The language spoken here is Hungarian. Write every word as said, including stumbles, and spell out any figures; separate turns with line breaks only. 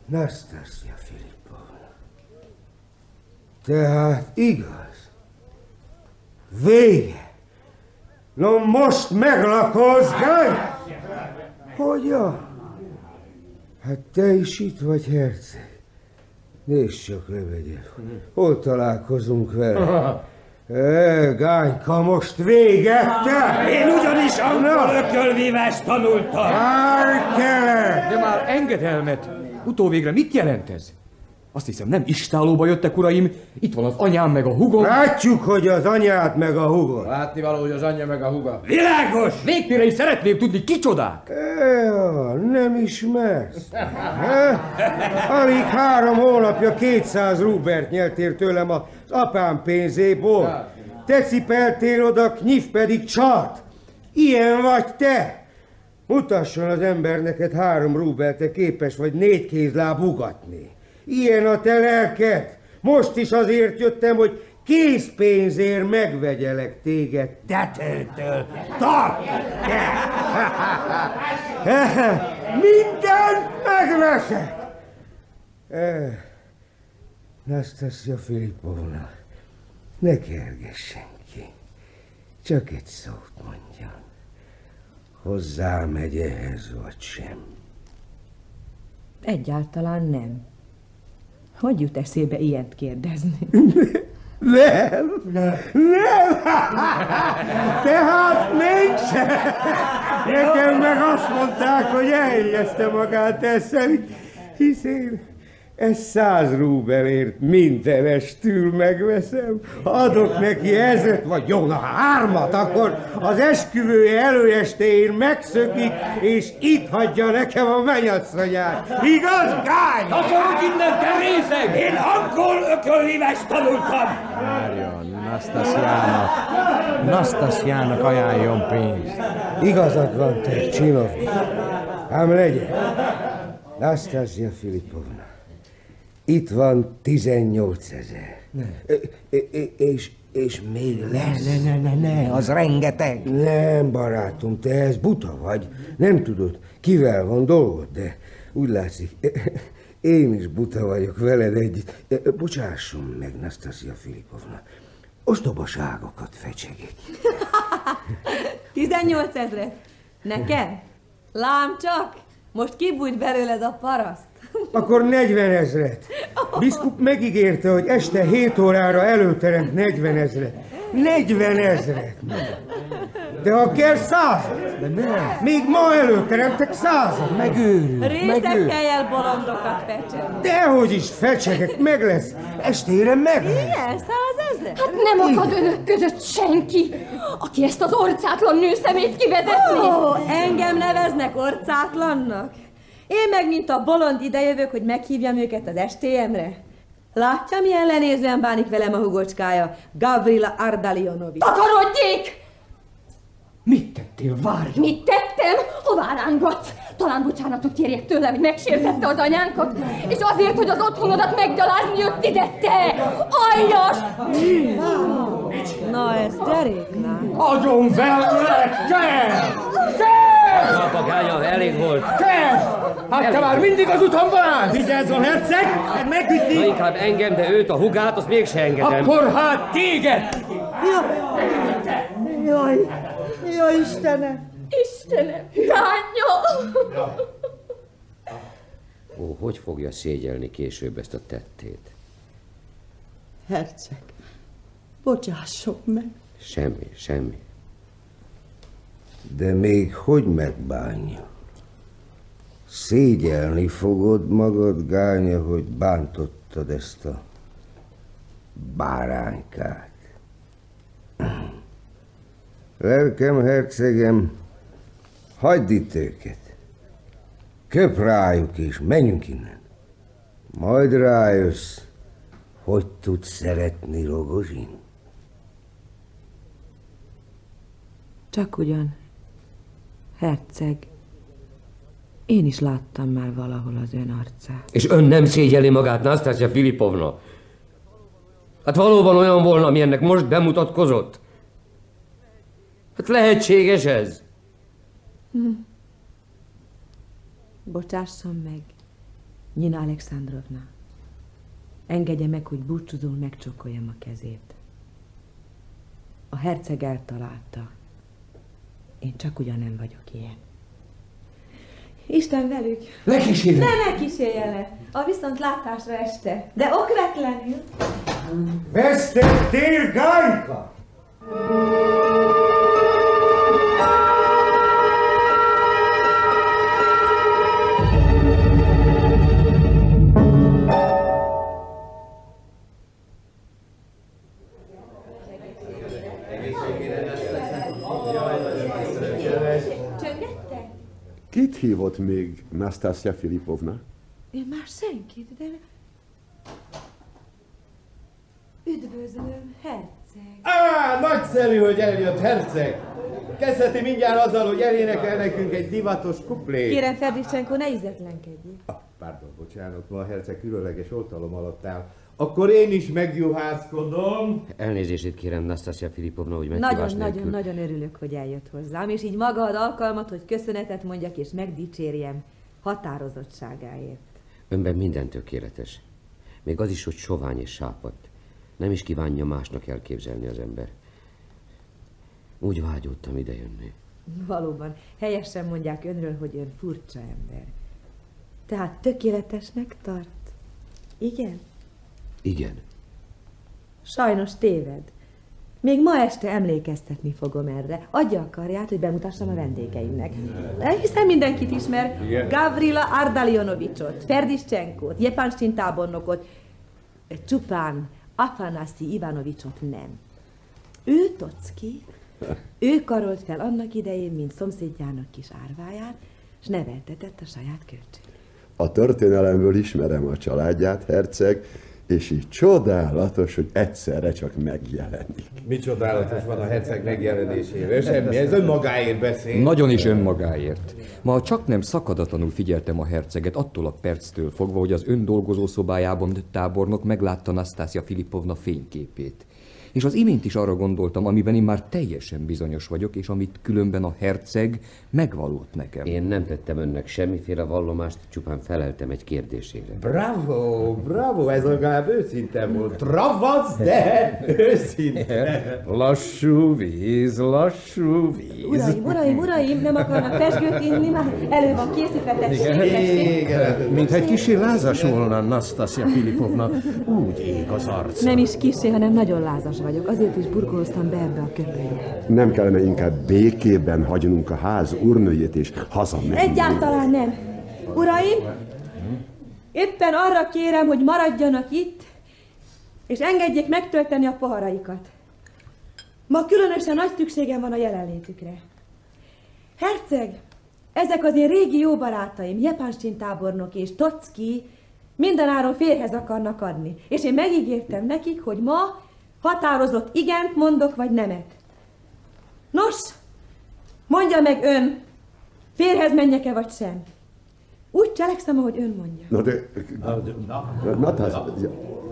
Nasztasja Filippovna. Tehát igaz. Vége. No most meglakozgálj! Hogyan? Hát te is itt vagy, herceg. Nézd csak, Lebegyev. Hol találkozunk vele? E, Gányka, most véget te!
Én ugyanis angol ökölvívást tanultam.
Árkele!
De már engedelmet. Utóvégre mit jelent ez? Azt hiszem, nem istálóba jöttek, uraim. Itt van az anyám meg a hugom.
Látjuk, hogy az anyát meg a hugod.
Látni való, hogy az anyja meg a huga.
Világos!
Végtére is szeretném tudni, kicsodák.
Ja, nem ismersz. Ha? Alig három hónapja kétszáz rubert nyeltél tőlem az apám pénzéből. Te cipeltél oda, Knif pedig csart. Ilyen vagy te. Mutasson az ember neked három rubelt, te képes vagy négy kézláb ugatni. Ilyen a te lelked. Most is azért jöttem, hogy készpénzért megvegyelek téged tetőtől. Tart! Mindent megveszek! Nasztasja Filippovna, ne kergessen ki. Csak egy szót mondjon. Hozzámegy ehhez, vagy sem?
Egyáltalán nem. Hogy jut eszébe ilyet kérdezni?
Nem, nem, tehát mégsem. Nekem meg azt mondták, hogy eljegyezte magát eszem, hisz én ezt száz rubelért mindenestül megveszem. Ha adok neki ezret, vagy jó, na hármat, akkor az esküvője előestéjén megszökik, és itt hagyja nekem a menyasszonyát. Igaz, Gány?
Akarok innen, te részeg! Én angol ökölvívást tanultam!
Várjon, Nasztasjának. Nasztasjának ajánljon pénzt.
Igazad van, te, csinovnik. Ám legyen. Nasztasja Filippovna. Itt van tizennyolcezer. És, és még lesz.
Ne, ne, ne, ne, az rengeteg.
Nem, barátom, te ez buta vagy. Nem tudod, kivel van dolgod, de úgy látszik, én is buta vagyok veled együtt. Bocsásson meg, Nasztasja Filippovna. Ostobaságokat fecsegek.
tizennyolcezret? Nekem? Lám csak, most kibújt belőled a paraszt.
Akkor negyvenezret. Biszkup megígérte, hogy este hét órára előteremt negyvenezret. Negyvenezret. De ha kell százat.
De nem.
Még ma előteremtek százat.
Megőrül.
Részekkel jel bolondokat fecseg.
Dehogy is fecsegek, meg lesz. Estére meg lesz.
Milyen? Százezer?
Hát nem akad önök között senki, aki ezt az orcátlan nőszemét kivezetni.
Ó, engem neveznek orcátlannak? Én meg, mint a bolond idejövök, hogy meghívjam őket az estélyemre? Látja, milyen lenézően bánik velem a hugocskája, Gavrila Ardalionovics.
Takarodjék!
Mit tettél? Várj!
Mit tettem? Hová rángatsz? Talán bocsánatot kérjek tőle, hogy megsértette az anyánkat, és azért, hogy az otthonodat meggyalázni jött ide, te! Aljas!
Na, ez deréklán.
Agyon veled, te! Te!
Papagája, elég volt.
Te! Hát te már mindig az utamban állsz!
Vigyázzon, herceg! Megütni! Na inkább engem, de őt, a hugát, azt mégse engedem.
Akkor hát téged!
Jaj, jaj, Istenem!
Istenem, lánya!
Ó, hogy fogja szégyelni később ezt a tettét?
Herceg, bocsásson meg.
Semmi, semmi.
De még hogy megbánja? Szégyelni fogod magad, Gánya, hogy bántottad ezt a báránykát. Lelkem, hercegem, hagyd itt őket. Köp rájuk és menjünk innen. Majd rájössz, hogy tudsz szeretni Rogozsin.
Csak ugyan, herceg, én is láttam már valahol az ön arcát.
És ön nem szégyeli magát, Nasztasja Filippovna? Hát valóban olyan volna, ami ennek most bemutatkozott? Hát lehetséges ez?
Hm. Bocsásson meg. Nina Alexandrovna, engedje meg, hogy búcsúzól megcsókoljam a kezét. A herceg eltalálta. Én csak ugyan nem vagyok ilyen. Isten velük!
Lekísérem!
Ne, ne kísérjen le! A viszontlátásra este, de okvetlenül!
Vesztettél, Gajka!
Kit hívott még Nasztasja Filipovna?
Én már senkit, de... Üdvözlöm, herceg!
Á, nagyszerű, hogy eljött, herceg! Kezdheti mindjárt azzal, hogy elénekel nekünk egy divatos kuplét.
Kérem, Ferdicsenko, ne ízetlenkedjél.
Ah, pardon, bocsánat, ma a herceg különleges oltalom alatt áll. Akkor én is megjuhászkodom.
Elnézését kérem, Nasztasja Filipovna, hogy meghívás nélkül.
Nagyon-nagyon örülök, hogy eljött hozzám, és így maga ad alkalmat, hogy köszönetet mondjak és megdicsérjem határozottságáért.
Önben minden tökéletes. Még az is, hogy sovány és sápadt. Nem is kívánja másnak elképzelni az ember. Úgy vágyódtam idejönni.
Valóban, helyesen mondják önről, hogy ön furcsa ember. Tehát tökéletesnek tart. Igen?
Igen.
Sajnos téved. Még ma este emlékeztetni fogom erre. Adja a karját, hogy bemutassam a vendégeimnek. Hiszen mindenkit ismer. Igen. Gavrila Ardalionovicsot, Ferdiscsenkót, Jepansin tábornokot, csupán Afanaszi Ivanovicsot nem. Ő Tocki, ő karolt fel annak idején, mint szomszédjának kis árváját, s neveltetett a saját kölcsön.
A történelemből ismerem a családját, herceg, és így csodálatos, hogy egyszerre csak megjelenik.
Mi csodálatos van a herceg megjelenésével, semmi, ez önmagáért beszél.
Nagyon is önmagáért. Ma csak nem szakadatlanul figyeltem a herceget attól a perctől fogva, hogy az ön dolgozó szobájában tábornok meglátta Nasztasja Filipovna fényképét. És az imént is arra gondoltam, amiben én már teljesen bizonyos vagyok, és amit különben a herceg megvalót nekem.
Én nem tettem önnek semmiféle vallomást, csupán feleltem egy kérdésére.
Bravo, bravo, ez legalább őszinte volt. Travasz, de őszinte.
Lassú víz, lassú víz.
Uraim, uraim, uraim, nem akarnak pesgőt inni, már elő van készítve, tessék.
Mintha egy kicsi lázas volna, Nasztasja Filipovna. Úgy ég az arca.
Nem is kissé, hanem nagyon lázas vagyok, azért is burkolóztam be ebbe a köpenybe.
Nem kellene inkább békében hagynunk a ház úrnőjét és hazamenni?
Egyáltalán nem. Uraim, éppen arra kérem, hogy maradjanak itt, és engedjék megtölteni a poharaikat. Ma különösen nagy szükségem van a jelenlétükre. Herceg, ezek az én régi jó barátaim, Jepansin tábornok és Tocki, mindenáron férhez akarnak adni, és én megígértem nekik, hogy ma határozott igent mondok, vagy nemet. Nos, mondja meg ön, férhez menjek-e, vagy sem? Úgy cselekszem, ahogy ön mondja.
Na de... Na, na,